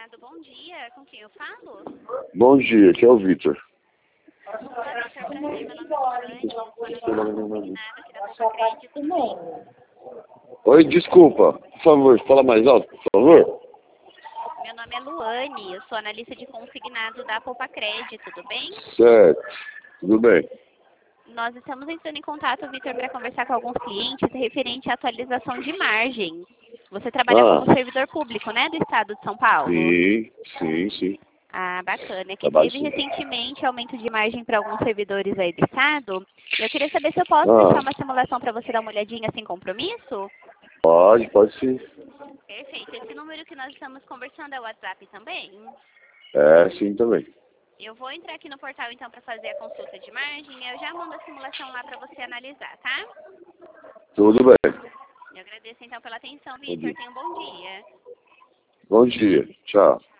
Consignado, bom dia. Com quem eu falo? Bom dia, aqui é o Vitor. Olá, Vitor, prazer. Meu nome é Luane. Eu sou analista consignado aqui da Poupa Crédito. Tudo bem? Oi, desculpa. Por favor, fala mais alto, por favor. Meu nome é Luane. Eu sou analista de consignado da Poupa Crédito. Tudo bem? Certo. Tudo bem. Nós estamos entrando em contato, Vitor, para conversar com alguns clientes referente à atualização de margem. Você trabalha como servidor público, né, do estado de São Paulo? Sim. Ah, bacana. É que Trabalho teve sim. recentemente aumento de margem para alguns servidores aí do estado. E eu queria saber se eu posso deixar uma simulação para você dar uma olhadinha sem compromisso? Pode sim. Perfeito. Esse número que nós estamos conversando é o WhatsApp também? É, sim também. Eu vou entrar aqui no portal então para fazer a consulta de margem. Eu já mando a simulação lá para você analisar, tá? Tudo bem. Eu agradeço então pela atenção, Vitor. Tenha um bom dia. Bom dia. Tchau.